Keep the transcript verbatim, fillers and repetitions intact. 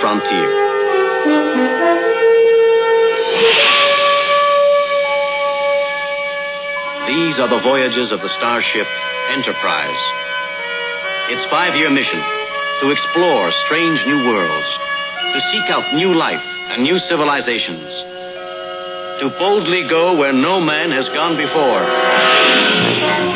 frontier. These are the voyages of the starship Enterprise. Its five-year mission: to explore strange new worlds, to seek out new life and new civilizations, to boldly go where no man has gone before.